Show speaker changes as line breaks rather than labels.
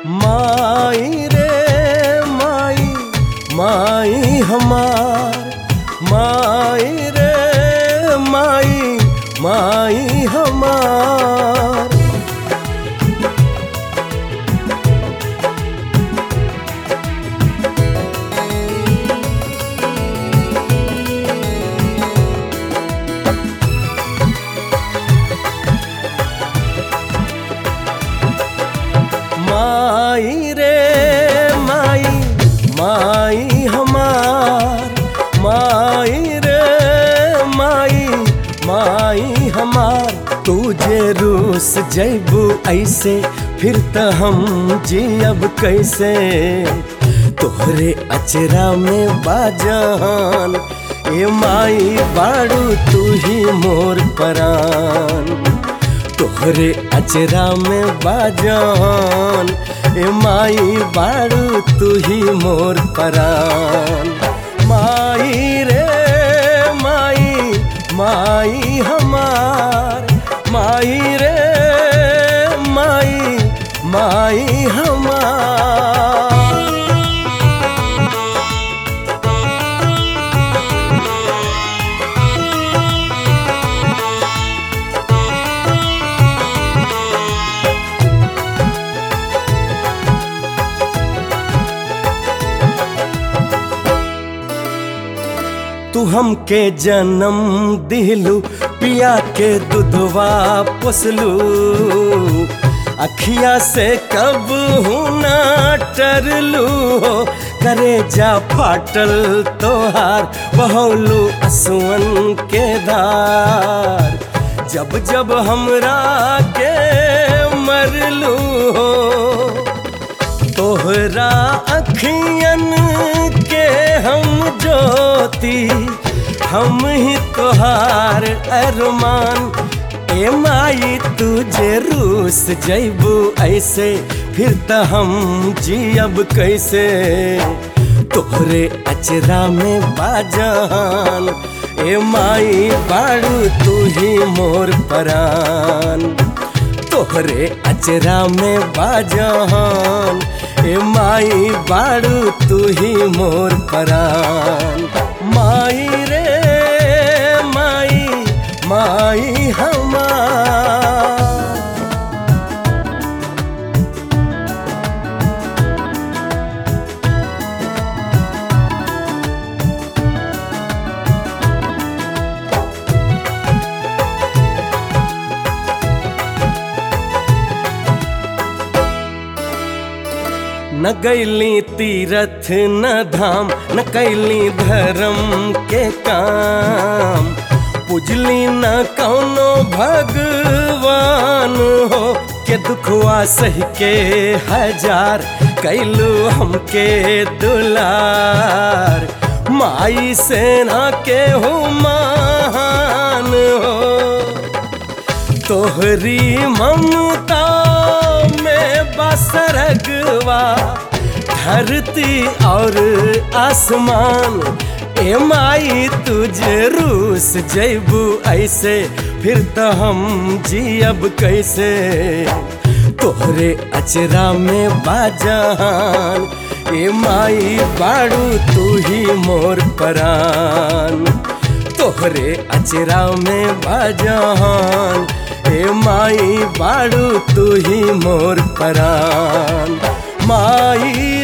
माई रे माई, माई हमार, माई रे माई, माई हमार। माई रे माई, माई हमार, माई रे माई, माई हमार। तुझे रूस जैबू ऐसे फिर त हम जियब कैसे, तोहरे अचरा में बाजान, ए माई बाड़ू तू ही मोर परान। तोहरे अचरा में बाजान, ए माई बाड़ू तू ही मोर परान। माई रे माई, माई हमार, माई रे माई, माई हमार। तू हमके जन्म दिलू, पिया के दुधवा पोसलू, अखिया से कब हूँ ना टरलू। करे जा फाटल तोहार, बहौलू असुअन के धार, जब जब हमरा के मरलू। तोहरा अखियन के हम ज्योति, हम ही तोहार अरमान। ए माई तुझे रूस जैबू ऐसे फिर त हम जियब कैसे, तोहरे अचरा में बाजान। ए माई बाड़ू तू ही मोर परान, तोहरे अचरा में बाजान। ए माई बाड़ू तू ही मोर परान। माई रे माई, माई हमार। न गैली तीरथ न धाम, न कैली धर्म के काम, पुजली न कौनो भगवान हो। के दुखवा सह के हजार कैलू हमके दुलार, माई सेना के हो महान हो। तोहरी ममता में बसरगवा, धरती और आसमान। ए माई तुझे रूस जैबू ऐसे फिर त हम जियब कैसे, तोहरे अचरा में बाजान। ए माई बाड़ू तू ही मोर परान, तोहरे अचरा में बाजान। ए माई बाड़ू तू ही मोर परान। माई